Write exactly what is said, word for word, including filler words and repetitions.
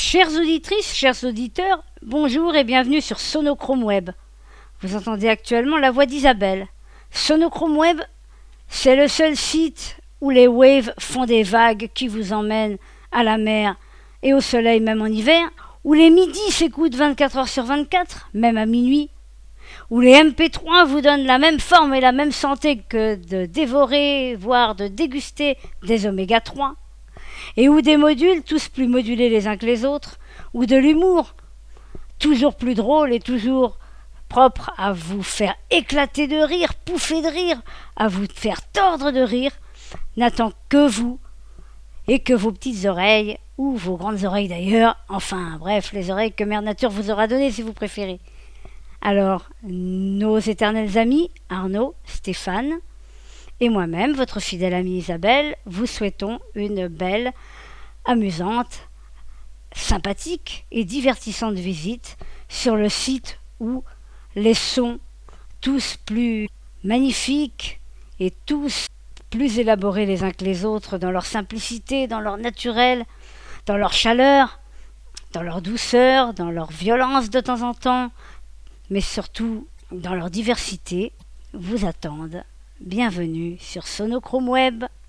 Chères auditrices, chers auditeurs, bonjour et bienvenue sur Sonochrome Web. Vous entendez actuellement la voix d'Isabelle. Sonochrome Web, c'est le seul site où les waves font des vagues qui vous emmènent à la mer et au soleil même en hiver, où les midis s'écoutent vingt-quatre heures sur vingt-quatre, même à minuit, où les M P trois vous donnent la même forme et la même santé que de dévorer, voire de déguster des oméga trois, et où des modules, tous plus modulés les uns que les autres, ou de l'humour, toujours plus drôle et toujours propre à vous faire éclater de rire, pouffer de rire, à vous faire tordre de rire, n'attend que vous et que vos petites oreilles, ou vos grandes oreilles d'ailleurs, enfin bref, les oreilles que Mère Nature vous aura données si vous préférez. Alors, nos éternels amis, Arnaud, Stéphane, et moi-même, votre fidèle amie Isabelle, vous souhaitons une belle, amusante, sympathique et divertissante visite sur le site où les sons, tous plus magnifiques et tous plus élaborés les uns que les autres dans leur simplicité, dans leur naturel, dans leur chaleur, dans leur douceur, dans leur violence de temps en temps, mais surtout dans leur diversité, vous attendent. Bienvenue sur Sonochrome Web.